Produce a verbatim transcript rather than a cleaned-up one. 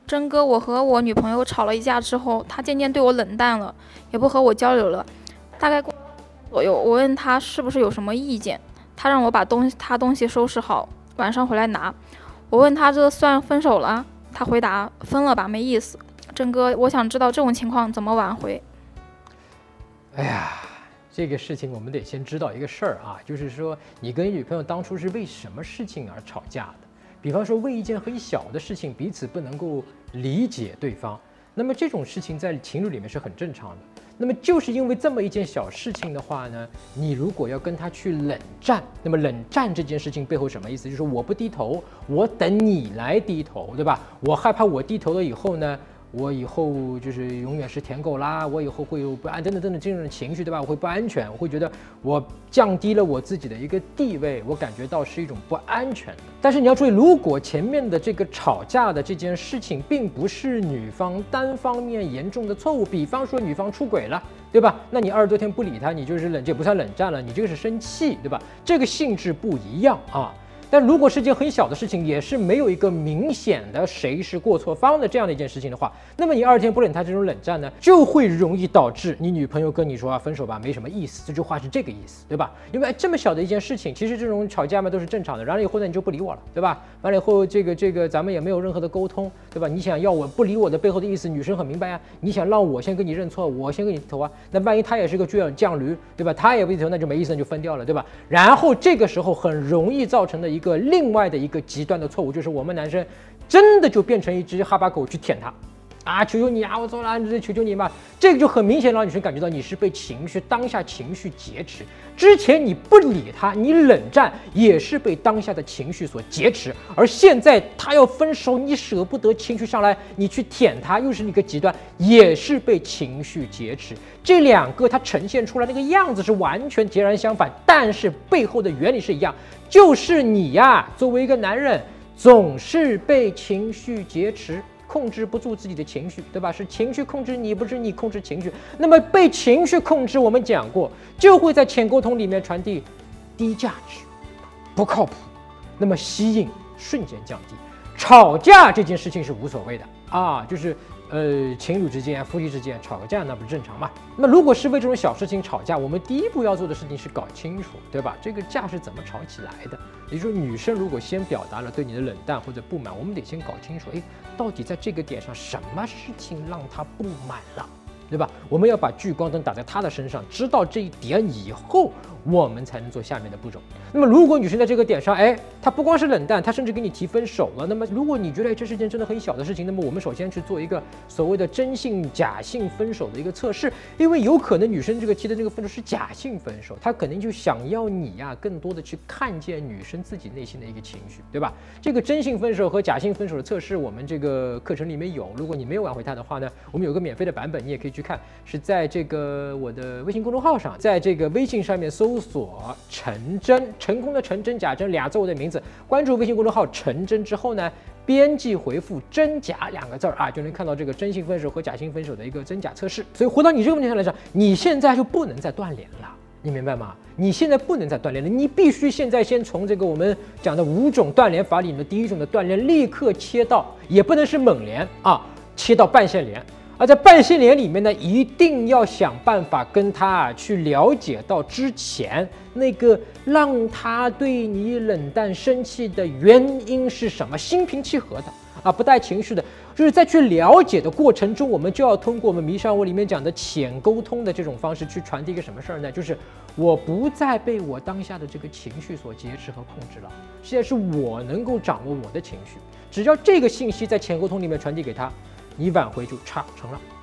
真哥，我和我女朋友吵了一架之后，她渐渐对我冷淡了，也不和我交流了。大概过左右，我问她是不是有什么意见，她让我把东西她东西收拾好，晚上回来拿。我问她这算分手了，她回答分了吧，没意思。真哥，我想知道这种情况怎么挽回。 哎呀，这个事情我们得先知道一个事儿啊，就是说你跟女朋友当初是为什么事情而吵架的？比方说为一件很小的事情彼此不能够理解对方，那么这种事情在情侣里面是很正常的。那么就是因为这么一件小事情的话呢，你如果要跟他去冷战，那么冷战这件事情背后什么意思？就是我不低头，我等你来低头，对吧？我害怕我低头了以后呢，我以后就是永远是舔狗啦，我以后会有不安等等等等这种情绪，对吧？我会不安全，我会觉得我降低了我自己的一个地位，我感觉到是一种不安全的。但是你要注意，如果前面的这个吵架的这件事情并不是女方单方面严重的错误，比方说女方出轨了，对吧？那你二十多天不理他，你就是冷，这不算冷战了，你这个是生气，对吧？这个性质不一样啊。但如果是件很小的事情，也是没有一个明显的谁是过错方的这样的一件事情的话，那么你二天不冷他这种冷战呢，就会容易导致你女朋友跟你说啊分手吧，没什么意思，这句话是这个意思，对吧？因为这么小的一件事情，其实这种吵架嘛都是正常的，完了以后呢你就不理我了，对吧？完了以后这个这个咱们也没有任何的沟通，对吧？你想要我不理我的背后的意思，女生很明白啊，你想让我先跟你认错，我先跟你投啊，那万一他也是个倔犟驴，对吧？他也不低头，那就没意思，那就分掉了，对吧？然后这个时候很容易造成的一个另外的一个极端的错误，就是我们男生真的就变成一只哈巴狗去舔他啊，求求你啊，我错了，求求你嘛！这个就很明显让女生感觉到你是被情绪当下情绪劫持。之前你不理他，你冷战也是被当下的情绪所劫持，而现在他要分手，你舍不得，情绪上来，你去舔他，又是一个极端，也是被情绪劫持。这两个它呈现出来那个样子是完全截然相反，但是背后的原理是一样，就是你呀，作为一个男人，总是被情绪劫持。控制不住自己的情绪，对吧？是情绪控制你，不是你控制情绪。那么被情绪控制，我们讲过，就会在浅沟通里面传递低价值、不靠谱，那么吸引瞬间降低。吵架这件事情是无所谓的啊，就是呃情侣之间、夫妻之间吵个架，那不是正常嘛？那么如果是为这种小事情吵架，我们第一步要做的事情是搞清楚，对吧？这个架是怎么吵起来的？也就是说，女生如果先表达了对你的冷淡或者不满，我们得先搞清楚，哎，到底在这个点上什么事情让她不满了，对吧？我们要把聚光灯打在她的身上，知道这一点以后，我们才能做下面的步骤。那么，如果女生在这个点上，哎，她不光是冷淡，她甚至给你提分手了。那么，如果你觉得这是件真的很小的事情，那么我们首先去做一个所谓的真性假性分手的一个测试，因为有可能女生这个提的这个分手是假性分手，她可能就想要你呀、啊，更多的去看见女生自己内心的一个情绪，对吧？这个真性分手和假性分手的测试，我们这个课程里面有。如果你没有挽回它的话呢，我们有个免费的版本，你也可以去看，是在这个我的微信公众号上，在这个微信上面搜索陈真。成功的成，真假真，俩字我的名字，关注微信公众号陈真之后呢，编辑回复真假两个字啊，就能看到这个真性分手和假性分手的一个真假测试。所以回到你这个问题上来讲，你现在就不能再断联了，你明白吗？你现在不能再断联了，你必须现在先从这个我们讲的五种断联法里面的第一种的断联立刻切到，也不能是猛联啊，切到半线联。而在半线联里面呢，一定要想办法跟他啊去了解到之前那个让他对你冷淡生气的原因是什么，心平气和的啊，不带情绪的。就是在去了解的过程中，我们就要通过我们迷上我里面讲的浅沟通的这种方式去传递一个什么事儿呢？就是我不再被我当下的这个情绪所劫持和控制了，现在是我能够掌握我的情绪。只要这个信息在浅沟通里面传递给他，你挽回就差成了。